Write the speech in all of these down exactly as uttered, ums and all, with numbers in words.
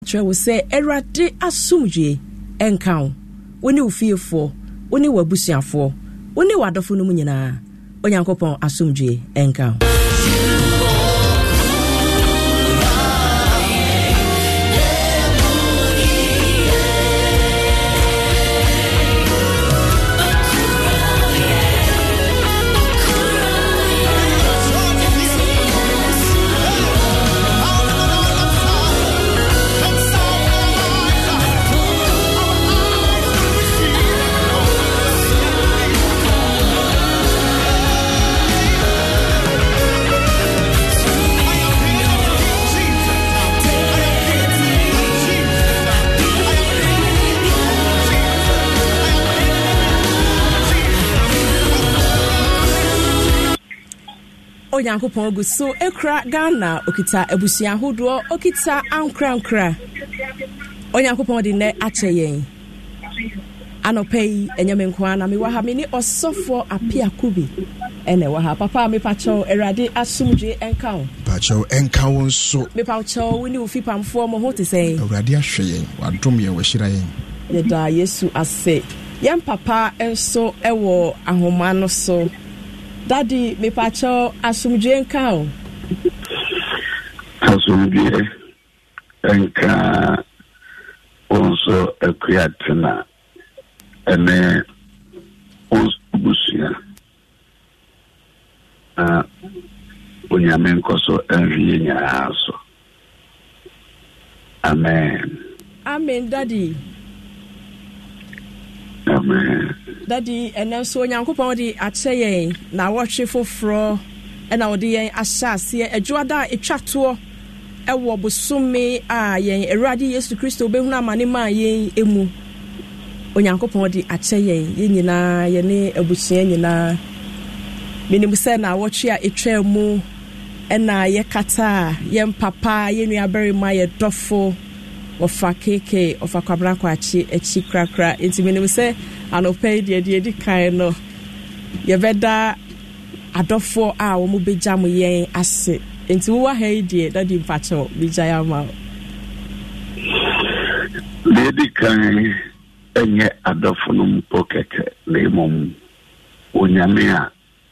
twa wo se Erade asomdwe enka wo woni ufiefo woni wabusuafo woni wadofo no munyina onyankopon asomdwe enka wo Onyankopon gu so ekra Ghana okita ebusia hodo okita ankra ankra Onyankopon de ne ache yen anopei enyamenkwa na me waha me ni osofo apia kubi ene waha papa me pacho Erade asomdwe enka wo pacho enka wo nso me pacho woni ufi pamfo mo ho te sei Erade ahwe yen wadom ye wahira yen ye da Yesu ase yam papa enso ewo ahoma no so Daddy, me pacho asomdwe enka o. Asomdwe enka onso ekuyatena ene onso busia. Ah, onyame nkoso enwie nyaaso. Amen. Amen, Daddy. Amen. Daddy, and so Yankopon di ache na watch foforo na odi yen ahyase adwoada etwato ewo bosome a yen Erade Yesu Kristo behunu amane ma yen emu Onyankopon di ache yen yen nyina yen abusua nyina minim se na watch a etwa mu na ye kata yen papa yen nuabere ma ye dofo ofa keke ofa kwabra kwachi echi krakra enti minim se anopei de de di kan no ye beda adofo a wo mu beja mu yen ase enti wo wa ha die da di mpacho beja ya ma de di kan enye adofo no mpokeke le mom onyame a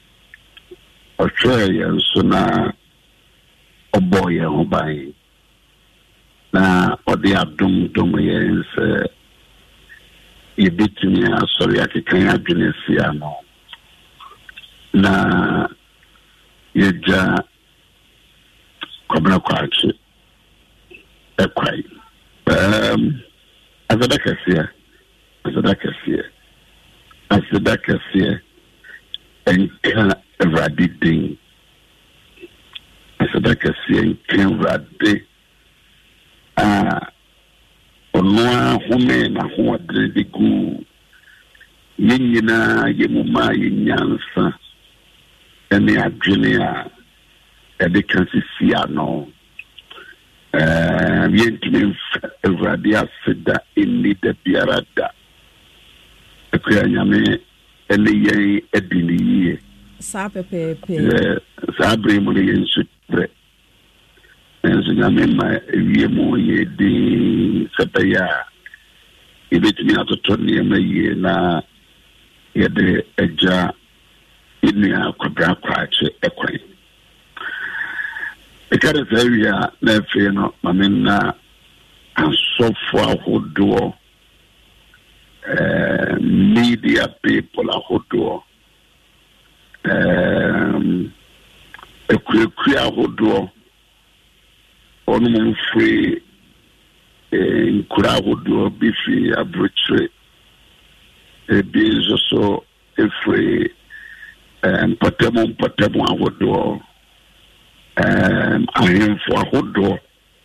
otwe ye nso na oboye ho ban na odi adum dum ye nse ibitini asori akikan adwenesi ano na yeja kobra kwachi ekwai um azada kasia azada kasia azada kasia enka Erade din azada kasia enka Erade ah onwa home na ho adrede gu yenyina yemuma yenyansa ene adwene a ede kansisi ano eh yentime Erade aseda eni de biarada ekya nyame ene yen ediniye sa pepepe eh sa bremu ne yensutre enso nyame ma ewie mo ye di sepaya ibetumi atoto ne ma ye na ye de eja inia kwabra kwache ekwan ekare zawia na efe no mamena asofo ahodo eh media people ahodo um ekwe ahodo onu mo free eh nkura ahodo bifi abrochre e bi so efre um patemo patemo ahodo um ahemfo ahodo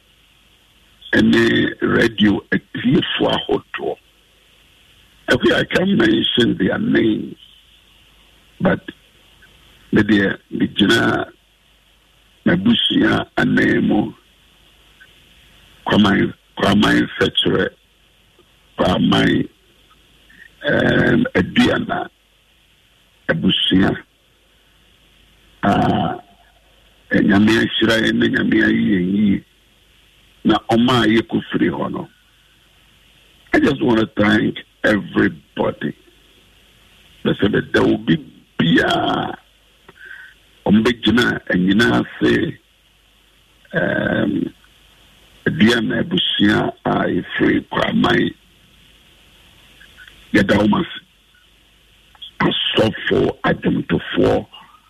ene radio ekifo ahodo. Okay, I can mention their names, but the the Jina Nabusia Anemo Kwamai Kwamai Fetchere Kwamai um Ediana Abusia ah Enyamia Shira Enyamia Yi na oma yeku free hono. I just want to thank everybody. They said that there will be bia ombegina and yina say um Diana Busia I free kwamai Yadaumas asofo ademtofo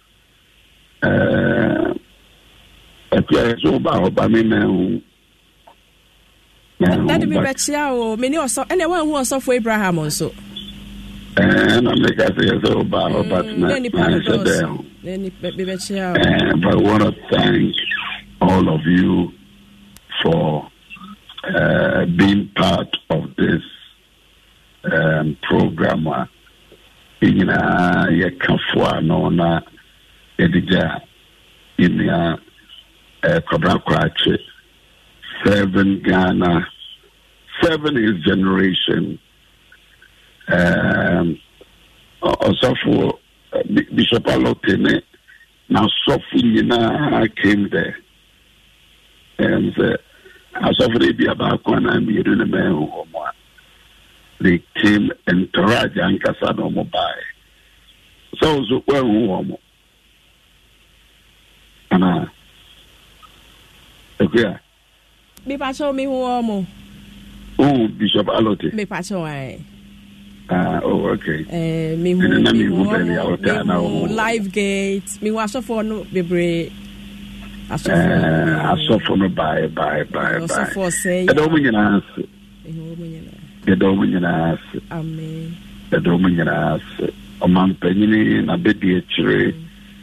uh apia so ba oba me na that be betia o me ni oso ene wan hu osofo Abraham nso eh na make us so ba oba na ni paradox ni be betia o but I want to thank all of you for uh, being part of this um, program. In a Yakafua, Nona, Edija, in a Kabrakwache, seven Ghana, seven is generation. Um, also for Bishop Alotene, now Sophie came there. And uh, as of the about one I'm hearing a man who they came and Taraja and Casado Mobile. So, so well, who and uh, okay. Me pacho me who amo. Oh, Bishop Alote. Me pacho I. Ah, oh, okay. Eh, me who me who live gate. Me was so for no be asofo no bye bye bye bye asofo say e do munyina ase e ho munyina e do munyina ase amen e do munyina ase o man panyini na bedi e chire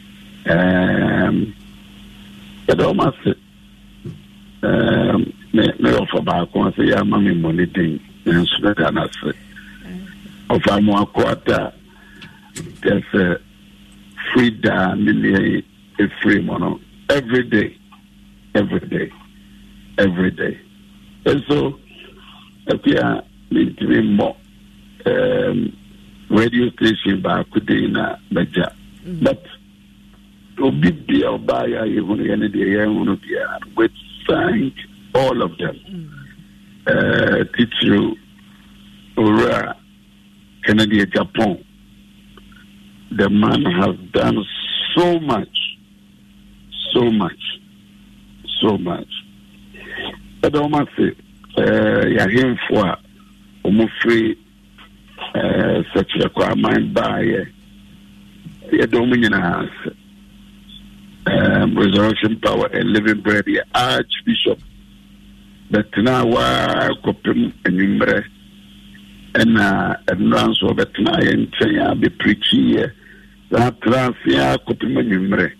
um e do ma se um me me ofo ba ko se ya ma me money din enso da na se o fa mo akwata there's a free da me e free mono every day, every day, every day. And so, if you are making more um, radio station back in a Baja, but to be the buyer, we thank all of them. Uh, Teacher Ura, Kennedy, Japan. The man has done so much. So much, so much. But I must say, you're here for almost free such a crime by a dominion house, resurrection power and living bread, the Archbishop. But now, I copy and number and advance of it now and say, I'll be preaching here. That transfer copy my number.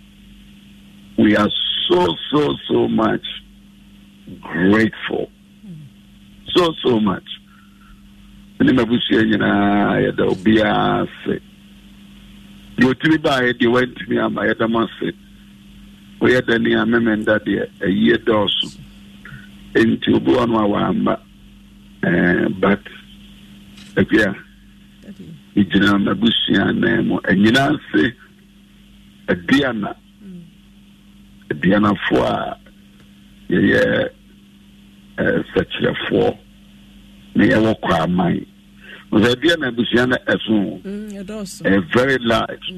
We are so, so, so much grateful. So, so much. And in you know, there'll be a say. You tell me by it, you went to me, I'm a Damasi. We had any amendment that year, a year doors into Buanwamba. But, if you are, it's in a Busian name, and you know, say, a Diana. Diana for yeah, such a four. May I walk our mind. Was a Diana Busiana as soon a very large.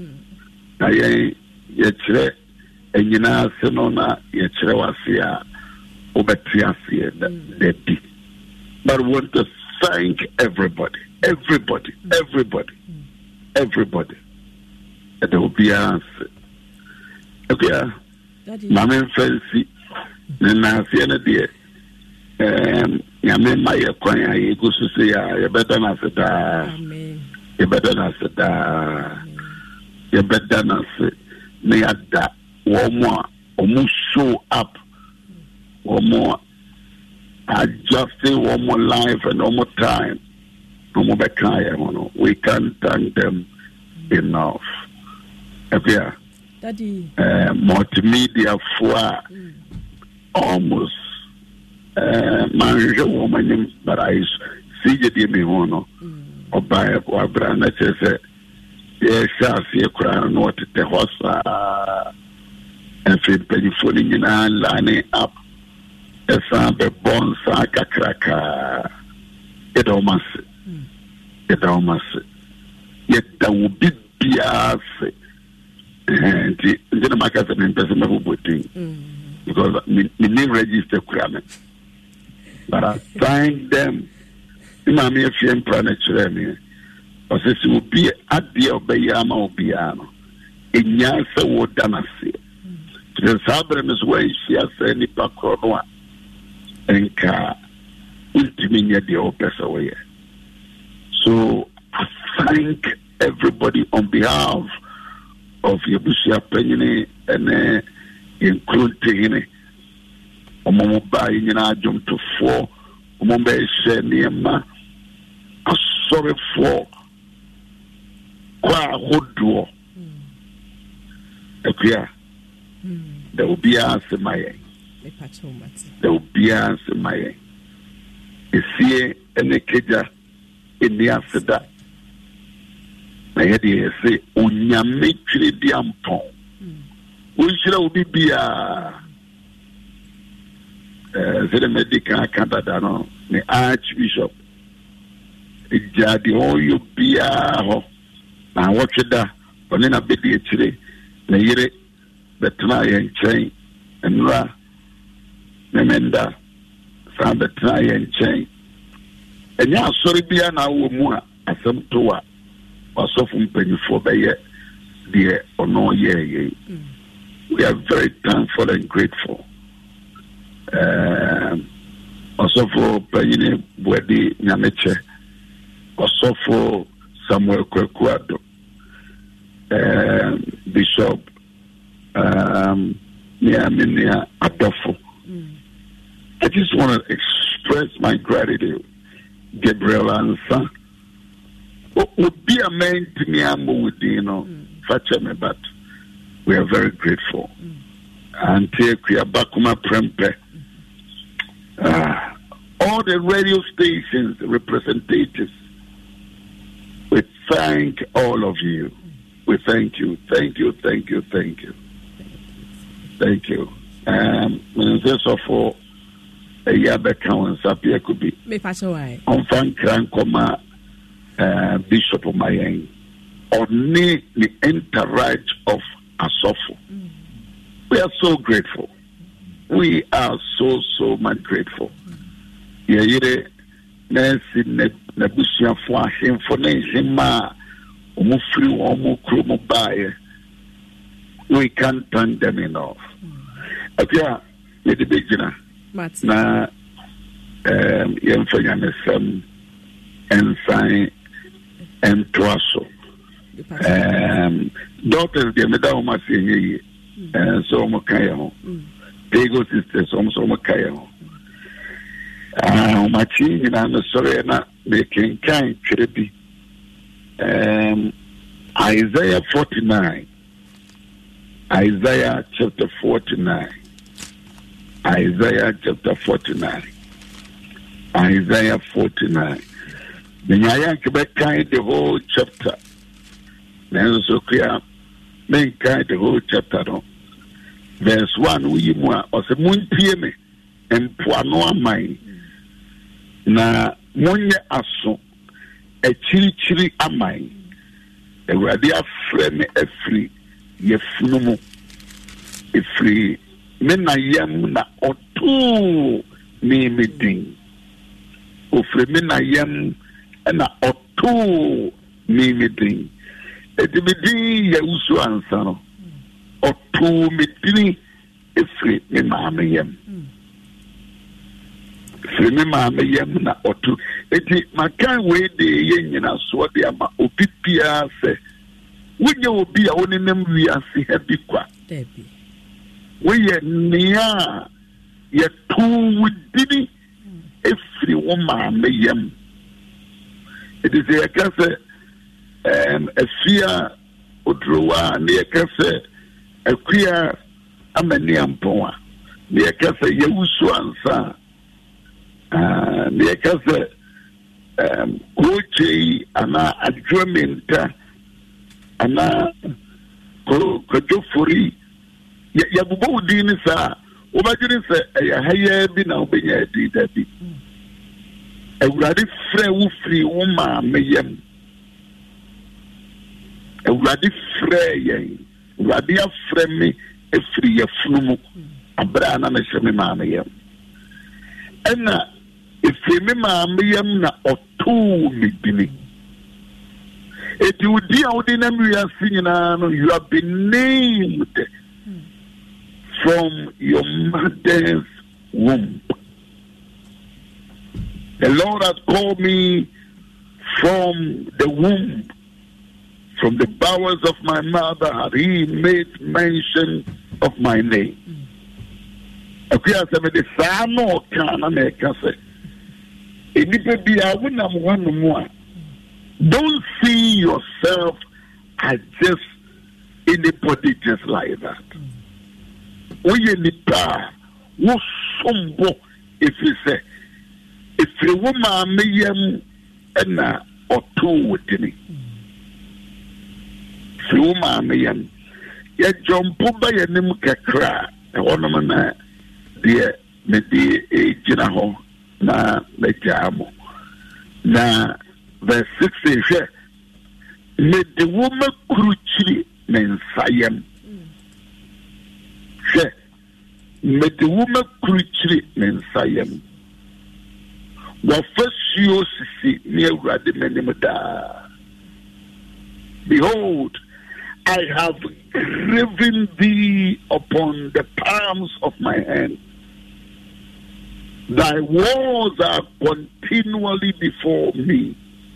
I yet, and you know, Senona, yet, Rewasia, Obetriasia, that be. But I want to thank everybody, everybody, everybody, everybody. And there will be answer. Okay. Mama fancy na see na dey um ya me ma ye kwan ya ye go so say ya better na seda amen ye better na seda ye better na se na ya da wo mo o mo show up wo mo adjusting one more life and one more time no more back we can't thank them enough. Okay. Daddy. Uh, multimedia for mm. almost uh, manager woman, but I see you me one or buy a brand that says, yes, I see a crown, what the horse and feel penny falling in and lining up. Esa be bon sa kakraka. Edomase. Edomase. Yet there will be biase. And the market and person who put because me name register cramming. But I thank them. Imami if you planet me. Or says you will be at the Obayama or Piano. In Yansa would danasi. The Sabrin is where she has any pacroa and car ultimately the opus away. So I thank everybody on behalf of Yabusia Penny and uh, including Omo buying in our jump to four, Omombe Sheniema. I'm sorry for Kwa Hodo. Okay, there will be answer my there will be answer my is here and a keja in the answer that. I had to say, Unyamikri diampon. We should be be a medical Canada, the Archbishop. It's jadi all you be a ho. Now, watch it there. But then a bit today, the year the try and chain and ra, Nemenda, found the try and chain. And yeah, sorry, be an hour more as some to also from penny for the year, dear or no year. We are very thankful and grateful. Um, also for Penny Bwedi Nyameche, also for Samuel Kwekuado, um, Bishop um, Niaminia Adolfo. I just want to express my gratitude, Gabriel Ansa. Would be a man to me, I'm with you know, mm. but we are very grateful. Mm. And take we are Bakuma Prempe. Uh, all the radio stations, representatives, we thank all of you. Mm. We thank you, thank you, thank you, thank you. Thank you. Um, so for a year back, and Sapia could be. On Frank Rankoma. Uh, Bishop of Mayen, or the entourage of Asofo. Mm. We are so grateful. We are so, so much grateful. Yere Nancy Nabusia for him for Nazima, Umufri, Omukru Mobile. We can't thank them enough. Okay, you're the beginner. Na, um, Yemfayanesum and sign. And Twasso. Um, daughters, the Medal Massini, and so Mokayo. Tego sisters, almost Mokayo. Ah, Machin, and I'm sorry, not making kind, Chiripi. Um, Isaiah forty-nine. Isaiah chapter forty-nine. Isaiah chapter forty-nine. Isaiah forty-nine. The Nyayank kind the whole chapter. Then so clear, men kind the whole chapter. No. Verse one, we more or the moon P M and Puano mine. Na Monya aso, a chili chili amine. A radia frame a free, ye funumo. A free mena yam na or two me meeting. O fremena yam. And a two meeting. A D B D, Yasu answer. Or two meeting, a free me mamma yam. Free me mamma yam or two. It is my kind way the yen as what they are my opipia say. When you will be a one in them, we are see happy qua. We are near yet two with Diddy, a free woman, yam. It is a case, um, a fear, Udrua, near case, a queer, a maniam poa, near case, Yawuansa, uh, near case, um, Coche, Anna, a German, Anna, Kojofuri, Yabu Dinisa, Obagiri say a higher be now being a deed that be. A ruddy free woo free woman mayem. A ruddy free, Radia free a free a flumu, a brana me mamma. And if you mamma or two me. If you deal with them, we are singing, you have been named from your mother's womb. The Lord has called me from the womb, from the bowels of my mother, had He made mention of my name. Okay, I said, the son or can I make us say, it be a winner one more. Don't see yourself as just anybody just like that. We need to, we sombo if you say, if you woman me yam ena or two with me. If you woman me yam, ye jump by your name kakra, a woman na dear me de e jinaho na me jamo na. Verse six says, "May the woman cruci mensayem." She, may the woman cruci mensayem. What first you see near Radimenda. Behold, I have graven thee upon the palms of my hand. Thy walls are continually before me.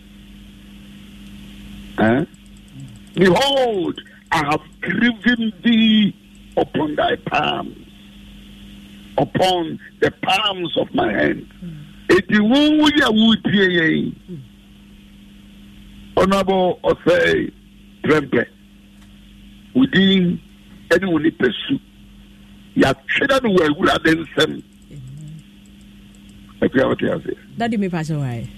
Huh? Behold, I have graven thee upon thy palms, upon the palms of my hand. It is honorable or say, Trempe, within anyone pursue. Ya children were good than some. I care what you say. Daddy me pass away.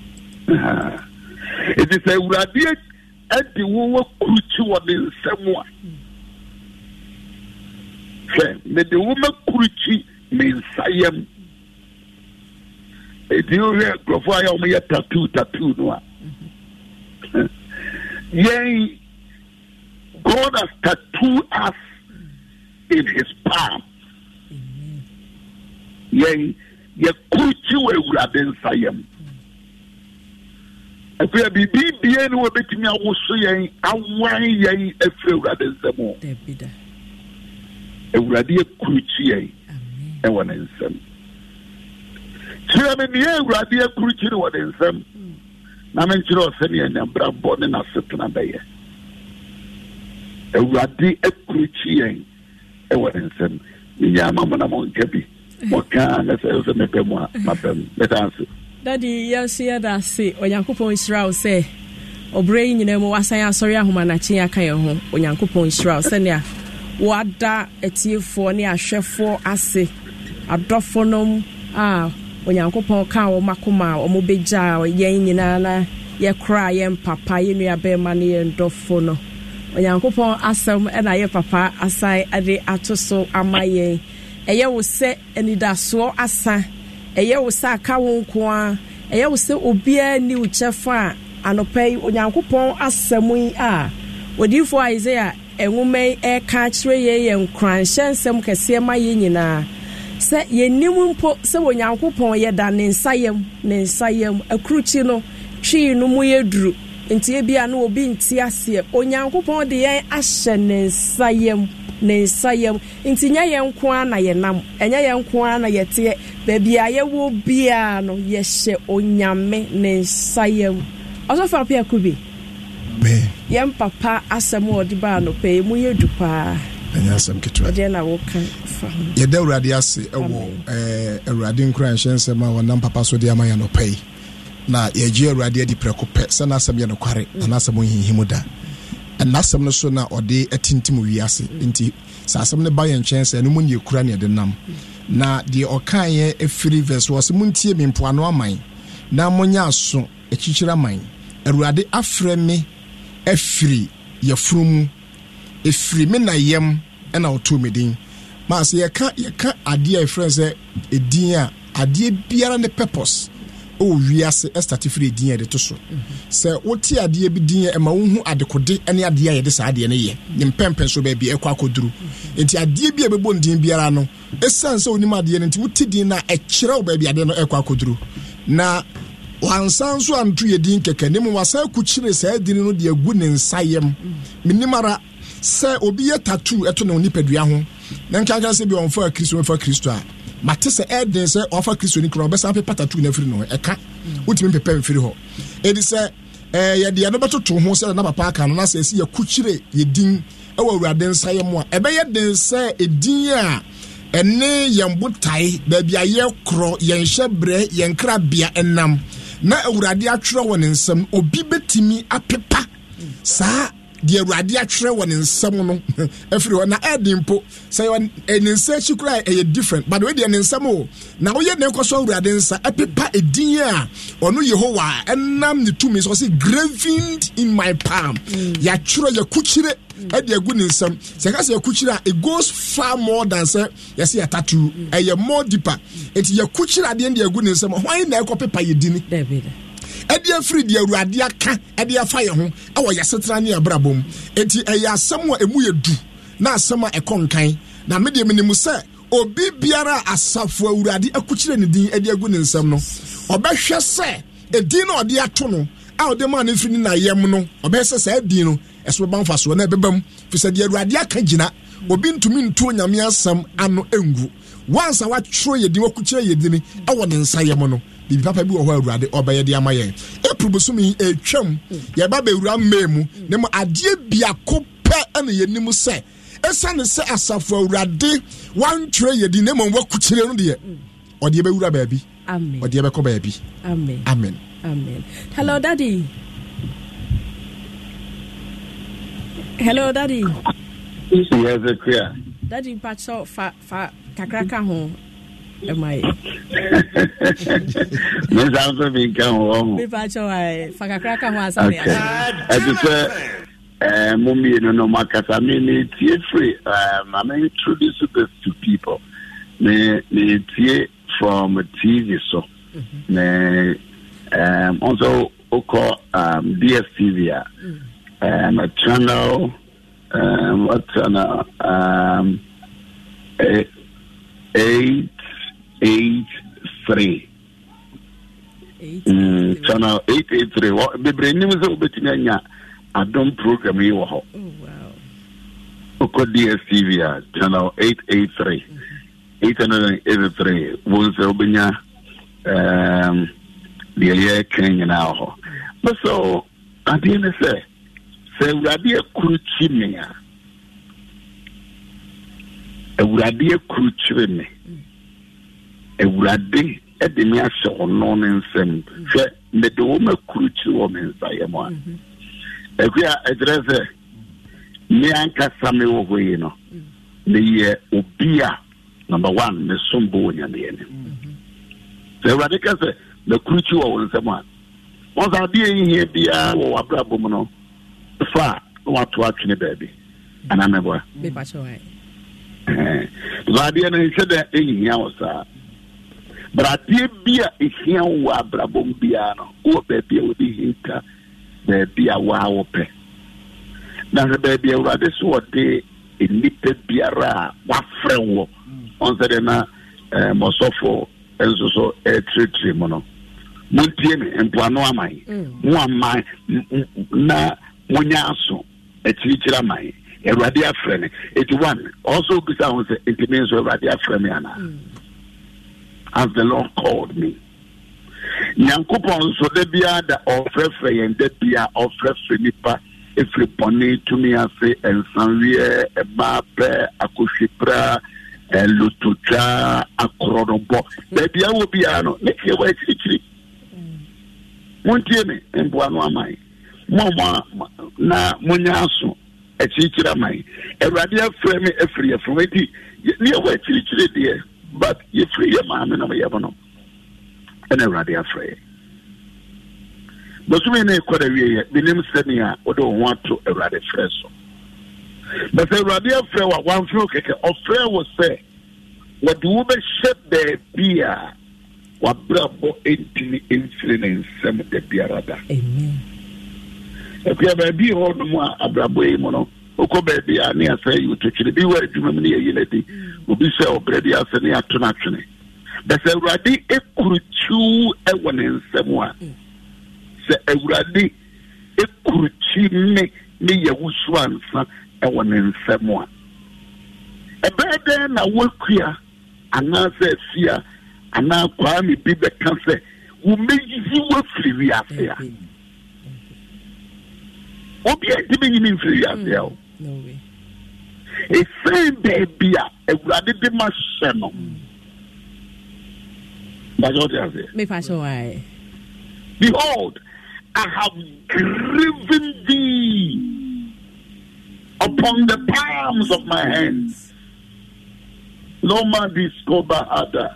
It is a radiate. And the woman cruci what in someone. May the woman cruci means I am. If you hear Grofaya me a tattoo tattoo no. Yea, God has tattooed us in His palm. Yea, ye cruci we have been saying. If you be be any way between me, I will say, I want ye a few rather than more. A radiate cruci, and one in some. So I mean, yeah, radiate cruci, one in some. Namentro semi and Brabon and Assetana Bay. A radiate cruci, and one in some. Yamama Monkebi. What can I say? Let us answer. Daddy, yes, yeah, that's say, or Yankupon Israel say, or brain, you know, was I sorry, Humanachi, I can't home, or Yankupon Israel, send ya. What da a tea for near chef for assay, a drophonom, ah, or Yankupon cow, or Makuma, or Mobija, or Yan Yanana, ye cry, and papa, you know, bear money and drophono. Or Yankupon assam, and I, papa, aside at the atoso, amaye, a year will set any da so asa. Eye wo sa ka won ko a eye wo se obia ni uchefa anopai onyankopon asɛm a odifo Isaiah enwume e ka kire ye ye nkranhye nsɛm kɛse ma ye nyina sɛ yenim mpo sɛ onyankopon ye da ne nsayem ne nsayem akruchi no twi no mu ye duru nti e bia no obi nti ase onyankopon de yen ahyɛ ne nsayem ne nsayem nti nya yen ko na ye nam enya yen ko na ye te baby aye wo bia no ye hye onyame ne nsayem also fa pia kubi me yem papa asem odi ba no pe mu ye dupa enya asem ketwa de na wo kan fa ye da urade ase ewo eh urade nkran hyense ma wonam papa so de amaya no pe na ye gi urade di prekope se na asem ye no kware na asem hinhimu da na asem no so na ode atintim wiase nti sa asem ne ba ye nkyɛnse no mu ne kura ne de nam na de okan ye efiri verse was muntie me mpoano aman na monya aso ekikyira man urade afrɛ me efiri ye frumu efiri me na yem na oto medin ma se yɛka yɛka adeɛ a friends say edin a adeɛ biara ne purpose o wiase estati free din yɛde to so sɛ wote adeɛ bi din e ma wo hu adekode ene adeɛ yɛde sa adeɛ ne yɛ ne mpempen so ba bi ekwa akoduru enti adeɛ bi e bebo din biara no esan sɛ onim adeɛ nti wote din na ɛkyerɛ wo ba bi ade no ekwa akoduru na wansan so anto yɛ din kɛkɛ ne mu wasa kukyire sɛ din no de agu ne nsayem minimara sɛ obi yɛ tattoo eto ne nipadua ho na nkankan sɛ bi on fa Kristo fa Kristo a mate sɛ ɛden sɛ ɔfa Kristo ni kro ɔbɛsan pe tattoo na firi no ɛka wotimi pepa mfiri hɔ edi sɛ eh yɛ de no bɛtoto ho sɛ na papa aka no na sɛ si yɛ kukyire yɛ din ɛwɔ awurade nsayem a ɛbɛyɛ den sɛ edin a ɛne yɛn botae baabi a yɛ kro yɛn hyɛbrɛ yɛn krabea ɛnam na awurade atwerɛ wɔ ne nsam obi betimi apepa saa de awurade atwerɛ wɔ ne nsam no afiri hɔ na ɛde mpo sɛ ne nsa chikura ɛyɛ different but we de ne nsam o na wo yɛ ne nkɔso awurade nsa apepa edin a ɔno Yehowa ɛnam ne tumi so say gravened in my palm ya twerɛ ya kukyire ɛde agu ne nsam sɛ ka sɛ ya kukyire a it goes far more than sɛ ya say tattoo ɛyɛ more deeper enti ya kukyire ade de agu ne nsam hwan na ɛkɔ pepa yɛ dini David edi afri di awurade aka edi afa ye ho awo yasetra ne abrabom enti eya asem a emu ye du na asem a ekonkan na me de menimu se obi biara asafo awurade akukyire ne din edi agu ne nsam no obehwe se edin na ode ato no a ode ma na firi na yem no obehse se edin no eso banfa so na ebebam fi se di awurade aka gina obi ntumi ntu onyame asam ano engu once a watro ye din wakukyire ye din awo ne nsa yem no bibi papa bi wo ho awurade obeye de amaye eprobosumi etwam ye ba bewura memu ne mo ade biako pe ene yenim se esane se asafo awurade wantwere ye di ne mo wakukyire no de ode bewura baabi amen ode be ko baabi amen amen amen hello daddy hello daddy yes clear daddy pacho fa fa kakraka ho am I? Miss Alpha become home. Me pacho ai fakakraka ho asame. I prefer uh mummy no no makasa me me tie free um I mean introduce this to people. Me me tie from T V so. Me um also oko um D S T V um a channel um what channel um eight eight three mm, channel eight eight three what be bring me so betimi anya adom program yi wo ho oh wow oko D S T V channel eight eight three eight eight three wo so benya um the year Kenya now ho but so at the end say say we are be kuruchi me a awurade akurukyire me awurade ede me ahyɛ ɔno ne nsɛm hwɛ mede wo makurukyire wɔ me nsayɛ mu a akua ɛkyerɛ sɛ me ankasa me wɔ hɔ yi no meyɛ obi a number one me som bo wɔ nyameɛ ne sɛ awurade ka sɛ makurukyire wɔ wo nsɛm a wɔn sɛ adeɛ yihia biara wɔ w'abrabɔ mu no fa na wato atwene baabi anaa mɛboa Zadia na nhyɛ ehia wo saa brade bia ehia wo abrabom bia no wo baabi a wo di hinka baabi a wa wo pɛ na baabi a wurade so wo de enipa biara wa frɛ wo on sɛ de na mosofo enso so etretre mo no montie me empoano aman mo aman na monya aso etirikyira aman Eradi afrene. eighty-one. Also, because it means Eradi afrene. As the Lord called me. Nyankopon so de bia da ofre frey and de bia ofre frenipa efri poni to me ase ensanwie e ba pe akohwepra e lutucha akrodobo. De bia wo bia no ne ke wa chirichiri. Montie me emboa no amai. Mo na monya aso echichira mai Eradi afrɛ me afri afrɛ di ne wa echichire de but ye free ye ma me na ye bono ene Eradi afrɛ bosu me ne kwada wie ye binim sɛnia odo ho ato Eradi frɛ so But the radio friend was one flow cake, or friend was say, what the woman ship the beer, what bravo eighteen insulin some of the Pierada. Amen. If you have a beer on more, a bravo mono, Oko baby, I near say you to be where you remember your lady will be so already as any action. But the radi a cruchu a one in someone. Say a radi a cruchi me, me a wuswan, a one in someone. A bad then I work here, and now say fear, and now Kwame be the cancer, who make you a free affair. What be a giving him free affair? No way. A same baby, a rather de my son. That's what I say. Me pass away. Behold, I have driven thee upon the palms of my hands. Loma discover other.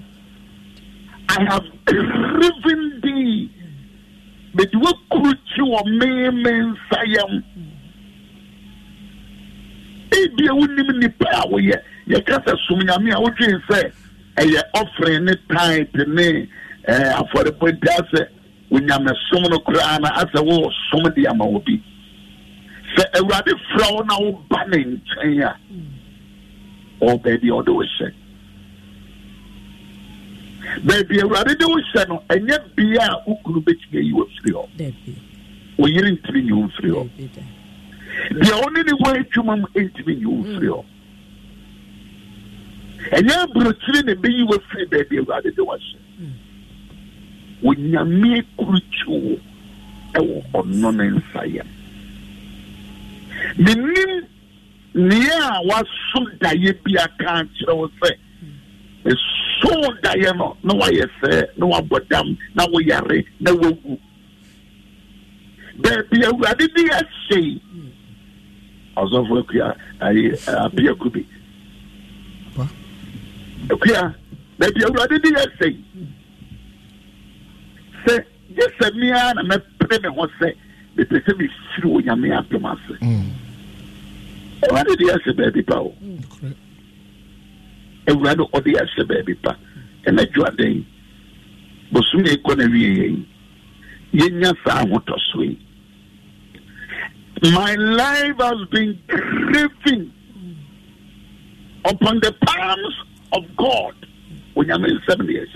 I have driven thee, but what could you or me men say? Ebi ewunim nipa awo ye ye kasa sumnyame a wodwen se eye offering ne tithe ne eh affordable dase unyame som no kra na asa wo som de ama obi se ewrade frawo na wo ba ne nchen a o baby o do se baby ewrade do se no enye bia ukuru betime yi wo firi o baby o yiri ntiri yi wo firi o the only way to mum intimate you feel. And now, Bruce, and be you were free, baby, rather than was. When you make crucial or non inside. The name near was so diabia can't say. It's so diamo, no way, say, no one but them, now we are, no one. Baby, rather than say. Also, for Kia, I appear could be. Okay, maybe you already did say. Say, just send me an and a payment was say, the person is through your me after master. What did you say, baby? Pow? A rather or the answer, baby, pa, and let you a day. But soon a corner, Yenya Samu to sweet. My life has been grieving upon the palms of God when I'm in seventy years.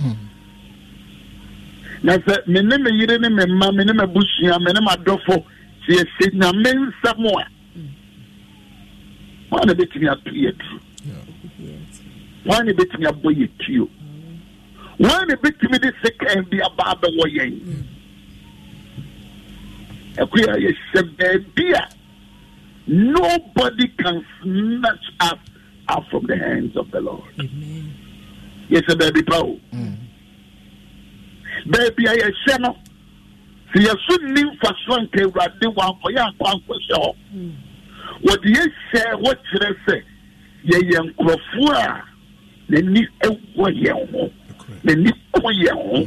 Now, me name is Yere, me ma, me name is Bushia, me name is Adolfo. She is saying, "Na men somewhere." Why not bet me a play true? Why not bet me a boy you? Why not bet me this second be a barber way? Nobody can snatch us out from the hands of the Lord. Amen. Yes, baby, Paul. Mm. Baby, I say no. See, you shouldn't live for one day. They want for your conquest. What you say, what should I say? Ye young crofua. They need a way. They need a way.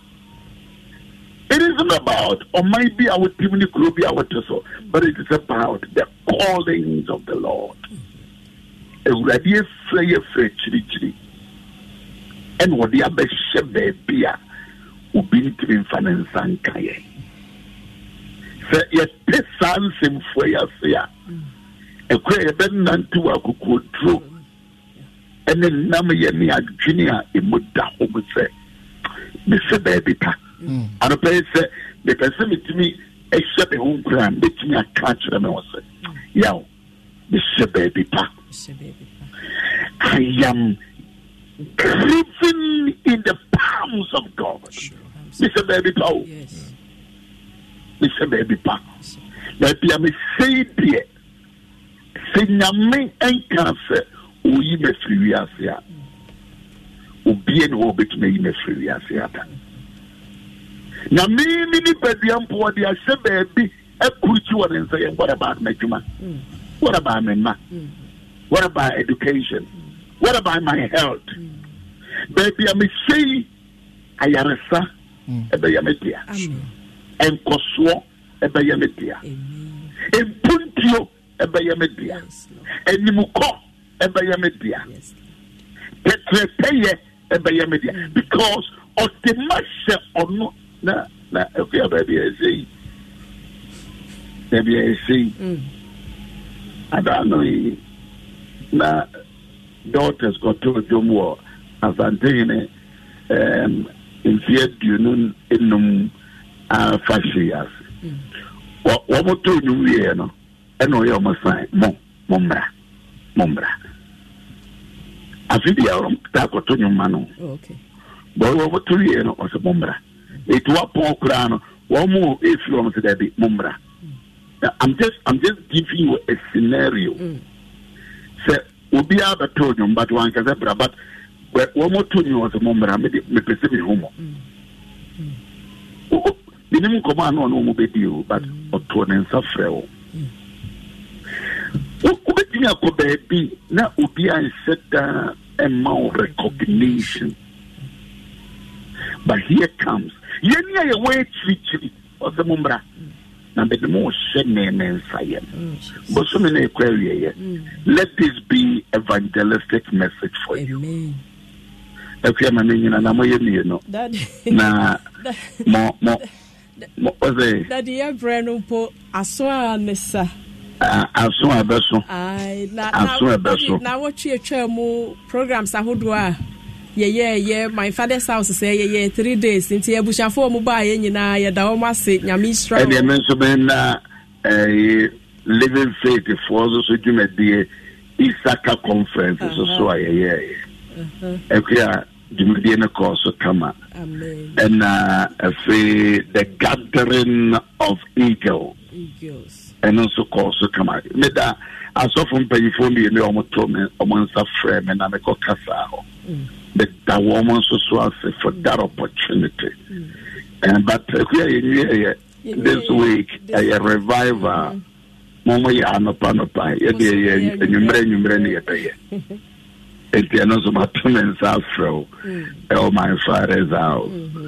It isn't about, or maybe I would even be our so, but it is about the callings of the Lord. A radiant flyer free, and what the other shebe beer would be to be finance and kaye. Say, yet this sounds in for your fear. A queer then none to a could true. And then Nammy and Junior in Muda would say, Mister Baby. And the place said, the person to me, except a home crime, let me a catch them also. Yo, Mister Baby Pa. I am grieving in the palms of God. Mister Baby Pa. Yes. Mister Baby Pa. Let me say, dear, say, Yame and cancer, who you may free as ya. Who be an orbit may you free as ya. Now, me, me, Pedium, what they are saying, baby, a culture and say, what about my human? What about my ma? What about education? What about my health? Baby, I may say, I am a son, a bayametia, and Coswo, a bayametia. In Puntio, ebeye media enimuko ebeye media petrepeye ebeye media because of the mashe ono na na efia baby say baby say I don't know na daughters got to jomo asantene um in fear dunun enum a fashias what what to do we no eno ye o sign mo mombra mombra afidi ya ta ko to nyuma no okay boy what to we no o se mombra it wa pon kura no wo mo if you want to be mombra I'm just I'm just giving you a scenario say obi abato nyum but one ka zebra but wo mo to nyu o se mombra me me pese me homo o binim ko ma no no mo be dio but o to ne nsafre o o be tinya ko baby na obi an seta a more recognition but here comes yeni ya we chichi o se mombra na be mo shene men sayem but so many query let this be evangelistic message for you. Amen. Okay, my name na mo yemi no na mo mo mo oze daddy ya brand po aso anesa aso abeso ai na aso abeso na wo twa twa mu programs ahodo a ye ye ye my father's house say ye ye three days nti ebushafo mu ba ye nyina ye da wo mase nyame Israel e dey menso ben na eh living faith for us so jumedie Isaka conference so so ye ye eh kya jumedie na ko so kama amen and uh the gathering of eagle eagles and also call so come out. Me da aso from pay for me me omo to me omo nsa frame na me ko kasa ho. But that woman so so for that opportunity. And but here this week a revival momo ya no pa no pa ye de nyumre nyumre ne ye It knows about two men afro. Oh, my father's house.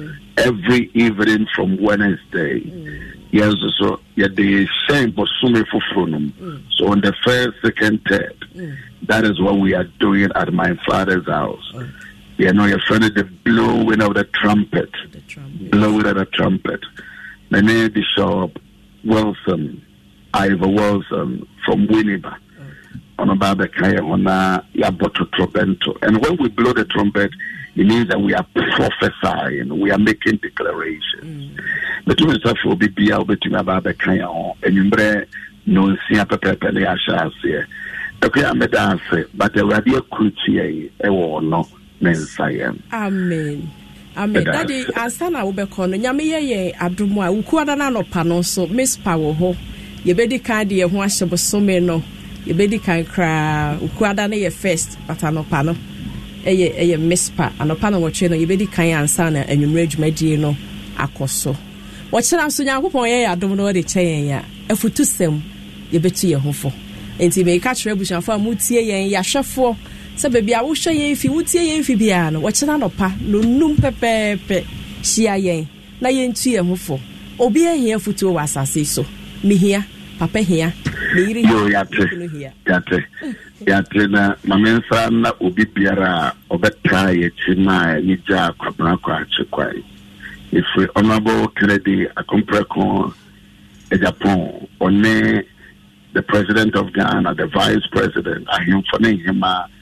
Every evening from Wednesday. Yes, so yeah, the same for Sumi for Funum. So on the first, second, third, that is what we are doing at my father's house. You know, you're friend of the blowing of the trumpet, blowing of the trumpet. My name is Bishop Wilson, Ivor Wilson from Winneba. On a Babakaya on a Yaboto Trobento. And when we blow the trumpet, it means that we are prophesying, we are making declarations. But you must will be Bia between Babakaya and Umbre no Sia Pepe Asha here. Okay, I'm a dancer, but there will be a crucier, a war no Mensayam. Amen. Amen. Daddy, Asana Ubekon, Yami Abdumwa, Ukuadana no Panoso, Miss Power Ho, Yebedi Kadi, and Washable Someno. Yebedi kan kra ukuada na ye first but anopa no eye eye mispa anopa no woche no yebedi kan ansa na anwumre adwumadie no akoso woche na so nyankopon ye adom no de chen ya afutusem yebetu ye hofo enti me ka kire bushafo amutie yen ya hwefo se bebia wo hwe yen fi wutie yen fi bia no woche na anopa no num pepepe hia yen na yentu ye hofo obi ehia futu wa asase so mihia papa hia yo yate yate yate na mamensa na obi biara obeta ye chima ni ja kwabra kwa chikwai if honorable Kennedy Akompreko e Japan one the president of Ghana, the vice president, I am for him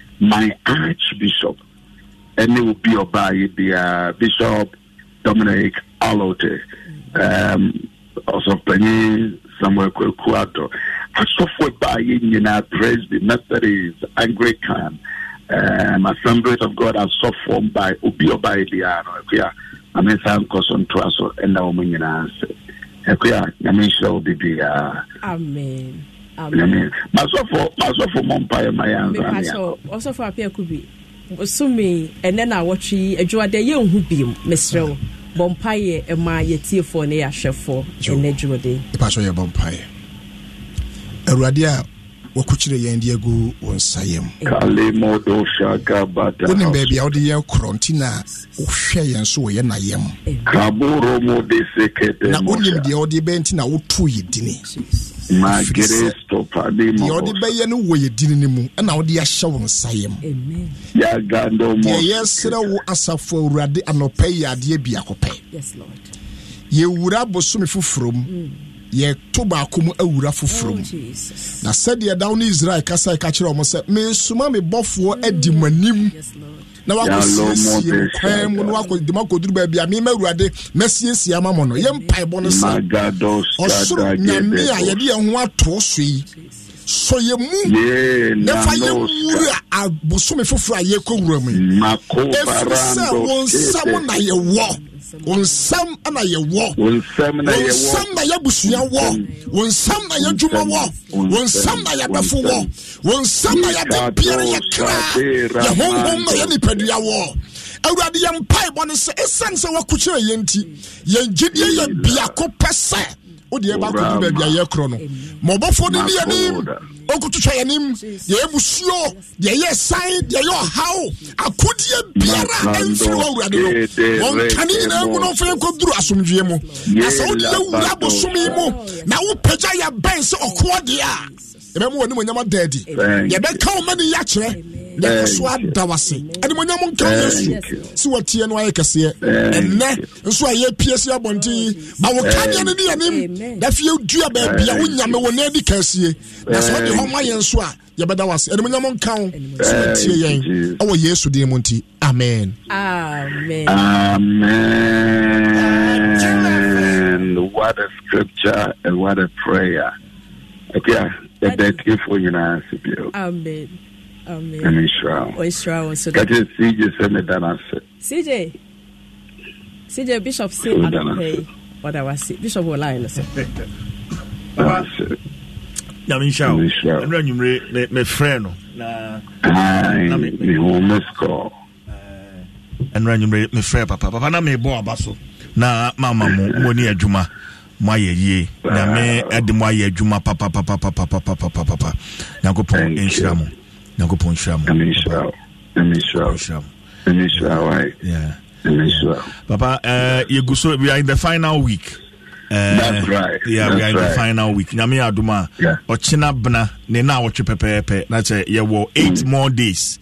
my archbishop and it will be by the uh, Bishop Dominic Alote um also Penny Samuel Kwekuato. I suffer by in our Presby, Methodist, Anglican, um, Assemblies of God are suffered by Ubio by Diano. I mean, some caution to us and now mean answer. I mean, shall be the Amen. Amen. Myself for myself for Mompire, my answer. Also for a pair could be. Sumi, and then I watch a joy the young who be Mister Bompire and my year for near chef for Nedro Day. The pastor Bompire. Eradia wakuchire yendi egu wonsayem kale modo shaka bata woni baby awde ye krontina ohwe yen so ye na yem kaburo mo de sekete na woni de awde benti na wotu yidini magere stopa de mo yo de beye no wo ye dini ni mu na wo de ahye wo nsayem amen ya gando mo yesere wo asafo awurade anopa yade bia kopɛ yes lord ye wura bosome foforom ye to ba kom awura foforom na sɛde dawo ne Israel kasa ka kire o mo sɛ me suma me bɔfo adi manim yes lord na wakosiesie kwa mu na wakodima koduru ba bia me mawurade mesiesie ama mo no ye mpai bɔ no sa osoro nyame a ye de ho ato so yi so ye mu ne fa ye wura abosome foforo a ye kowura mu makobarando won sam na ye wo won sam na ye wo won sam na ye wo sam na ye busua wo won sam na ye dwuma wo won sam na ye befo wo won sam na ye de biere ye kra ye honhom na ye nipadua wo awurade ye mpai bɔ ne se esan se wakukyere ye nti ye ngidie ye bia ko pese o de ba ko ba bia ye kro no mo bɔfo ne ne anim okututwa yanim ye ebusuo ye ye sai ye yo how akodie biara enfiri awurade no won kani na mu no fe ko duru asomdwie mu na so o de awura bosomi mu na wo pagya ya ben se okode a ebe mu woni mo nyama daddy ye be ka o mani ya kire ne so adawase ade mo nyama nka yesu si watie no ayekase enne nso aye piese abonti ba wo kanya ne ne yanim da fie dua ba bia wo nyame wo na di kasie na so de ho ma yen so a ye beda wase ade mo nyama nka o si watie yen awo yesu de mo nti amen amen amen. What a scripture and what a prayer. Okay, that give for you now. Amen. Amen. And Israel. Oh, Israel. So that is C J send it down. C J. C J Bishop say I don't pay what I was saying. Bishop will lie. Na Michelle. I'm running me me friend. Na. Na me home school. And running me friend papa. Papa na me bo abaso. Na mama mo woni adwuma. Moye ye na me ede moye adwuma papa papa papa papa papa papa Yakopon enhira mo Yakopon enhira mo enhira enhira enhira right yeah enhira papa uh yeguso we are in the final week uh, that's right yeah that's we are in right. the final week na me aduma ochina bna ne na wotwe pepepe na che ye wo eight more days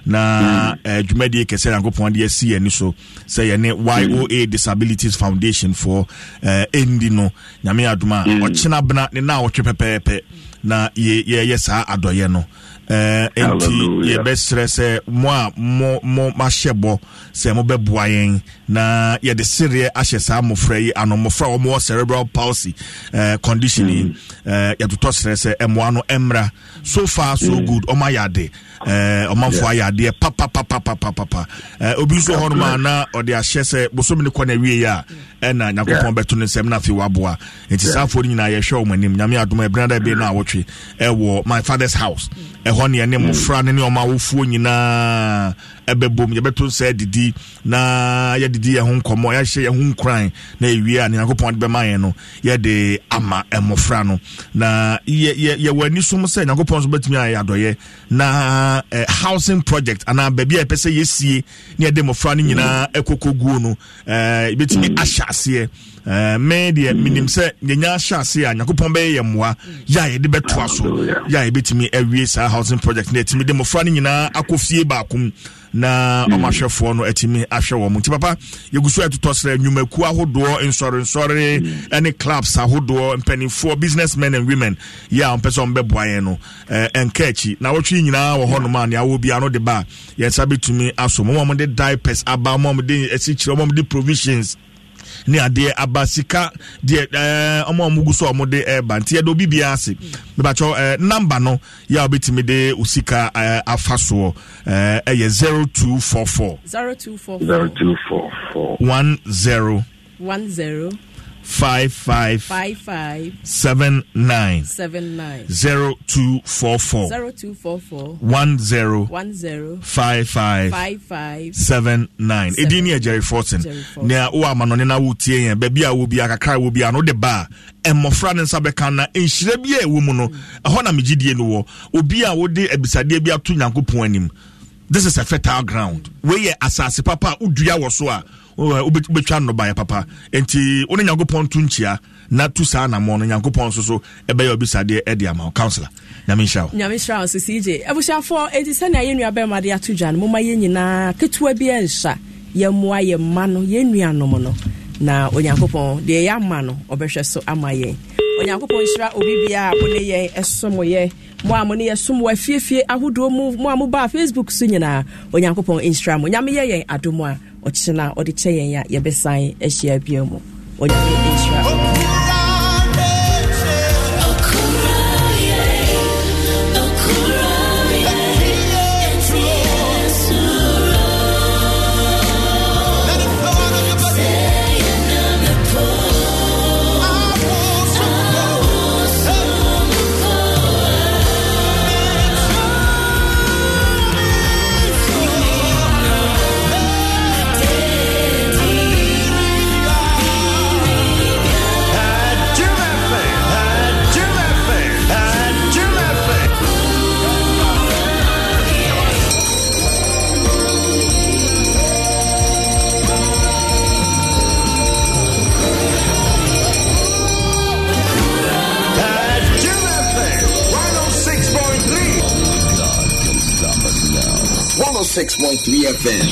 na dwumadi kese Yakopon de asi ani so say ye ne Y O A Disabilities Foundation for uh, endino nyame aduma ochina bna ne na wotwe pepepe na ye ye saa adoye no eh enti ye besre se mo a mo mo mahebo se mo beboa yen na ye de serie ahye saa mofra yi ano mofra wo mo cerebral palsy eh conditioning eh ye to stress e mo ano emra so far so good o ma yade eh o manfo ayade papa papa papa papa eh obi so hono ma na o de ahye se bosomi ne kona wie ya e na Yakopon beto ne sem na fi waboa enti saa fo nyina ye hwe o manim nyame adoma e brada be na awotwe e wo my father's house e ho ne ne mofra ne ne o ma wofuo nyina ebebom ye beto se didi na ye didi ye ho nkomo ya hye ye ho nkran na ewie a ne Yakopon de be man ye no ye de ama emofra no na ye ye wani so mo se Yakopon so betumi aye adoye na uh, housing project ana baby e pese yesie ne ye de mofra no nyina ekokoguo no eh betumi ahyase eh me de minim se nyanya ahyase a Yakopon be ye moa ya ye de beto aso ya ye betumi awie sa housing project na etimi de mofra no nyina akofie ba akum na omahwefo no etimi ahwe wo mu ti papa yegusu etotosre nwumaku ahodo nsore nsore any clubs ahodo mpanifo businessmen and women ya ompeso mbeboaye no enkachi na wotwe nyina wo hono ma ne awo bia no de ba yensa betumi aso mo mo de diapers aba mo mo de esichire mo mo de provisions ni ade abasika de eh omo omugu so omo de eh banti e do bibia ase me ba cho eh number no ya obetimi de usika eh, afaso eh eh zero two four four zero two four zero two four four one zero one zero five five five five seven nine seven nine zero two four four zero two four four one zero one zero five five five five seven nine edini Jerry Fortune na o amanone na wotie yen ba bia wo bia kakra wo bia no de ba emofra ne nsa beka na enhire bia ewo mu no ho na megidie no wo obi a wo de abisade bia to Yakopon anim. This is a fertile ground where asase papa udua wo so a ubetwa no ba papa enti woni Nyankopɔn tunchia na tu sa na mo no Nyankopɔn so so ebe ye obisade e dia ma counselor nyame hwa nyame hwa so C J abushafo enti se na ye nua ba ma de atodwa no mo ma ye nyina ketua bi enhya ye moa ye ma no ye nua no mo no na Onyankopɔn de ya ma no obehwe so ama ye Onyankopɔn hira obi bia mo ne ye esomo ye mo a mo ne ye somo afiefie ahodo mu mo a mo ba Facebook so nyina Onyankopɔn hira mo nyame ye ye adomo a ochina odi che yen ya ye besan ehia bia mu Onyankopɔn hira one oh six point three F M.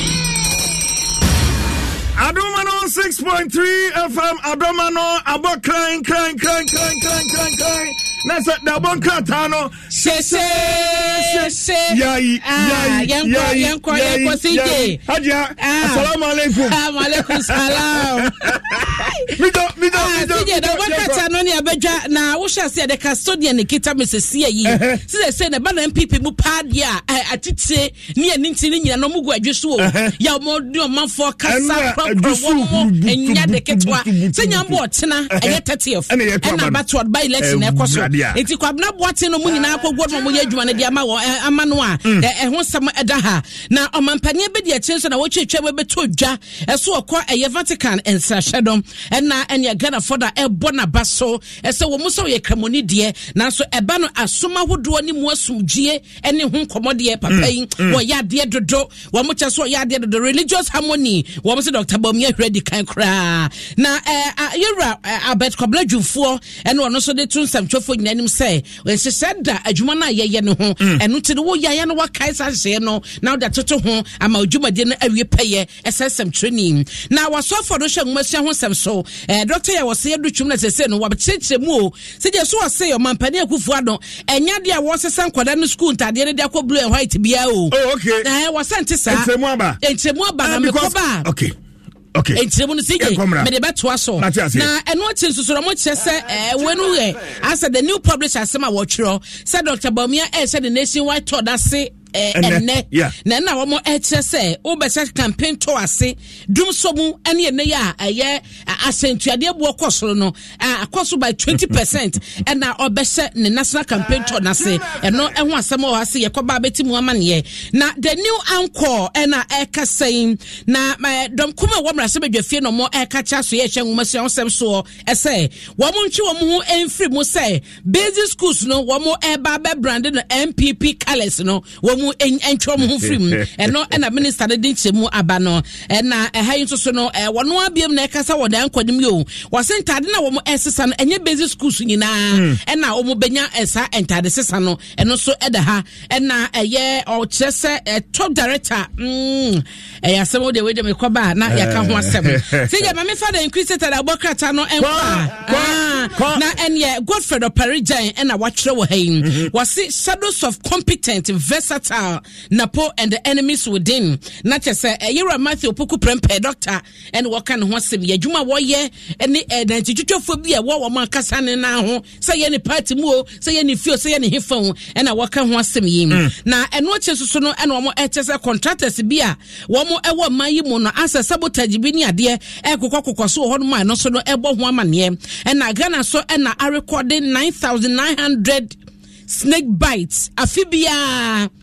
Adomano six point three F M. Adomano abo crying, crying, crying, crying, crying, crying, crying. Nasa da bon katano. Se se se. Yai, yai, yai, yanko, yanko, C J. Haja. Assalamu alaikum. Wa alaikum salam. Mido, mido, mido. C J da bon katano ni abeja na wo hya se de custodian ni kita mesesi yi. Se se ne ba na M P P mu padia atitire ni aninti ni nyina no mugu adweso o. Ya mo di o manfo kasa propro wo mo enya de ketwa. Se nyambo otena eye thirtieth. Ena batwa by election e koso. Enti kwabna boate no mu nyina akogwo no mu ye adwuma ne de ama wo ama no a ehwo sam eda ha na omampanie be de akyenso na wo twetwa we beto dwa eso okọ eye Vatican ensrahedom na enya Ghana for da ebo na baso ese wo muso ye kramoni de na so eba no asoma hodo ni mu asumgie ene ho komode papa yi wo ya de dodo wo mo kyeso ya de dodo religious harmony wo mo se Doctor Bawumia Hwedi kan kra na eh yura Albert Kobla Dwufo ene ono so de tun samtwofo nanim say we se said da adwuma na yeye ne ho enu ti wo yaya no wakai sa hye no na da toto ho ama adwumade no awie peye esesem training na wasofo do hwe ngmasia ho sem so eh doctor ya wose edu twum na sese no wabechechire mu o se je so wase yo mampane akufu ado enya de a wosesa nkoda no school ntade ne de akọ blue and white bia o oh okay eh wasante sa entremu aba entremu aba na mekoba okay okay entremu no sije me de beto aso na eno achi susuro mo kire se eh wenu ye as the new publisher asema wo twiro said Doctor Bawumia eh said the nationwide tour that say ene na na wo mo eche se wo be se campaign to ase dum so mu ene ene ya aye asentuade bo kosoro no akoso by twenty percent and na obese ne national campaign to na se eno ehun asem o ase yekoba beti mu amane na the new anchor ena eka saying na dom kuma wo mra se bedwafie no mo eka cha so ye hwe nwumasia osem so ese wo mo ntwi wo mo enfri mu se basic schools no wo mo eba be branded no M P P colors no mu entwom ho frim eno na minister de dinchemu aba no na ehayin so no wono abiem na ekasa wo dan kwadim yo wasentade na wo mo esesa no enye basic schools nyina na wo mo benya esa entade sesa no eno so eda ha na eye o chese top director mm eya semo de we de mekoba na yaka ho asem sije mama fa da increase tada abokrata no enwa na enye Godfred Operijan na watwere wo hayin wasi shadows of competent versatile Napo and the enemies within. Not just a year Matthew Puku Prempe doctor and what can one sim ye Juma Waye and the identity war man Cassan now say any party more, say any few, say any phone, and I walk on one sim yim. Now and what is so no and one more H S A contractors beer. One more ever my mono answer sabotage binia dear Eko so hon man no so no ebo one man ye and I gana so and I recorded nine thousand nine hundred snake bites afibia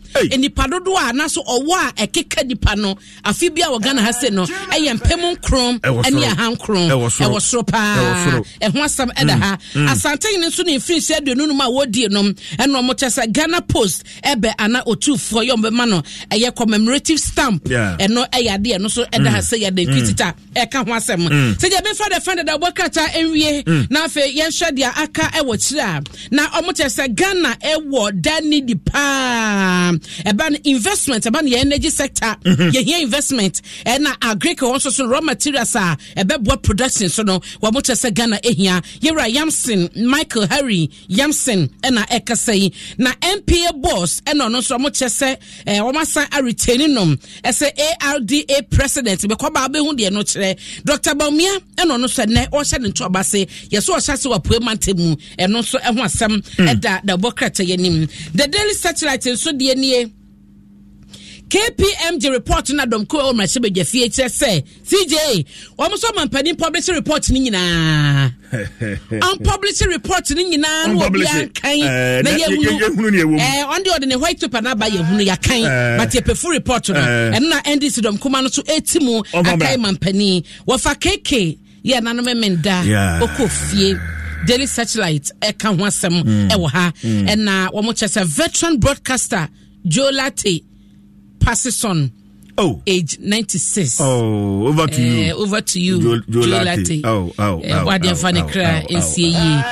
enipa dodo a na so owo a ekeka nipa no afi bia wo Ghana ha se no eye mpem nkrom ene aha nkrom e wo soro pa e ho asam eda ha asante ne so ne free share aduonu ma wodi no eno mo chesa Ghana Post ebe ana otufo yo be ma no eye commemorative stamp eno eye ade no so eda ha se ya de kwitita e ka ho asem se je be fa de friend da bokata enwie na afa yen hwe dia aka e wo kira na omo chesa Ghana e wo dani di pa eba investment eba na energy sector ye here investment e na agriculture so so raw materials a ebe bo production so no wo mo chesa Ghana ehia Yera Yamson Michael Harry Yamson e na ekasai na M P A boss e no no so mo chese e wo masan a retaining nom e say A R D A president be kwa ba be hu de no kire Doctor Bawumia e no no so ne o hye ne ntoba se ye so o hye se wa poemantemu e no so e ho asem e da da bokrata yanim the Daily Satellite so de nie K P M G report na dom ko o ma hye be jafie kire se C J wo mo so mampani publish report ni nyina unpublished report ni nyina no bia kan na ye hunu eh on the ordinary white paper na ba ye hunu ya kan but ye pefu report no and na N D C dom kuma no so etimu akai mampani wo fa K K ye na no memenda okofie Daily Satellite e kan ho asem e wo ha and na wo mo chese veteran broadcaster Joe Latte passes on. Oh, age ninety-six. Oh, over to uh, you. Over to you, Joe, Joe Latte. Latte. Oh, oh, oh. What the funny cry in C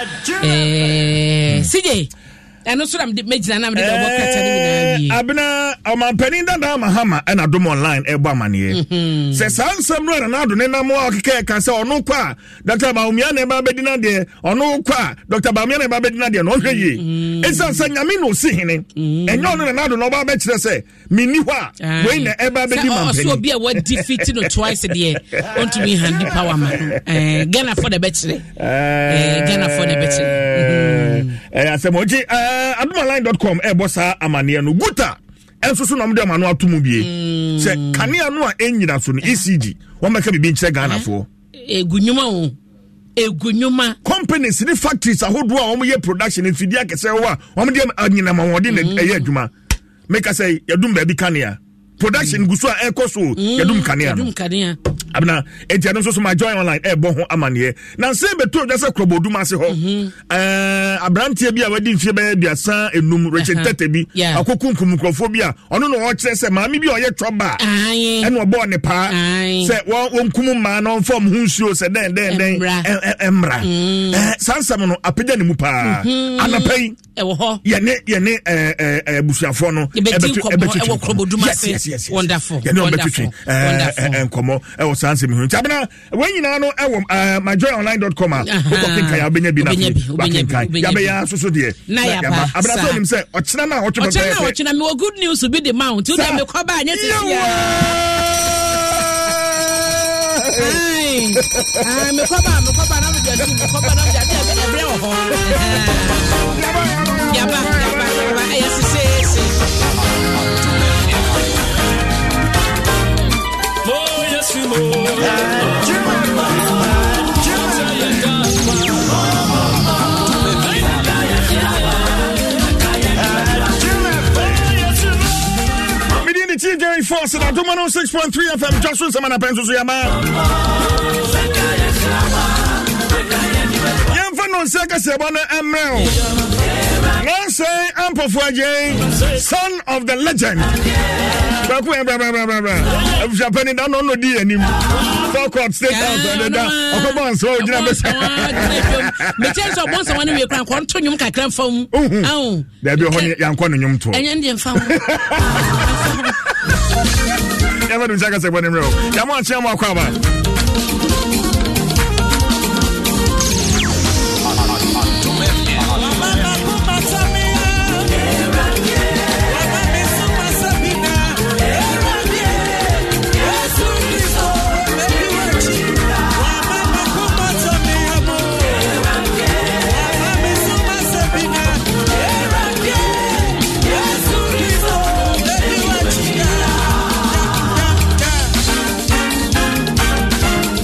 A. C J. And also, I'm the major and I'm the double Abena, I'm a penny that I'm a hammer and I do online. Eba money. Says some run and I do not more can say or no qua. Doctor Bawumia never bedina there or no qua. Doctor Bawumia never bedina there. No, ye. It's a saying I mean no seeing it. And no, no, no, no, bet you say. Miniwa. When ever bedina. So be a word defeating or twice a year. Want to be handy power man. Ghana for the bachelor. Ghana for the bachelor. I said, Moji, uh, adumaline dot com e bossa amane no guta enso so no mde amano atomu bie se kanea no a enyina so no E C G wo meka bibi nkyere Ghana fo egunyuma o egunyuma companies ni factories ahodo a wo ye production mfidi akese wo a wo mde anyina ma wode na eye adwuma make say yadum ba bi kanea production guso a ekoso yadum kanea no yadum kanea abna enti so so my join online e bo ho amane na se beto dwa se krobodum ase ho eh abrantie bi a wadi mfie ba aduasa enum Richard Tete bi akokunkum mikrofo bi a ono no wo kire se maami bi oye troba e no bo ne pa se won kum ma no form hu nsuo se den den den emra eh sansam no apeda ne mu pa anapai e wo ho ye ne ye ne eh eh busuafo no e betu e wo krobodum ase wonderful wonderful eh enkomo e wo sanse mi hu ntabana wen nyina no e wo my joy online dot com a ko kinka ya benya bi na fi ya be ya soso de abana so nim se ochina na ocho ochina na ochina me good news be the mount you dey me ko ba anya tisia ai ah me ko ba me ko ba na me dey me ko ba na me dey e bre wo ho ya ba ya ba ya ba e se se T J Force at one oh six point three F M Joshua Samana Penzo Yama. Yamfano Seka Sebana Emel. Nancy Ampofuaje, son of the legend. Bakwe bra bra bra bra. Of Japan down on the D anymore. Four court state house and the Okobon so you know. The chance of once one we can continue kakran from. Oh. There be honey yankon nyum to. And Indian farm. Never do Jack say when him. Come on, Chama Kwaba.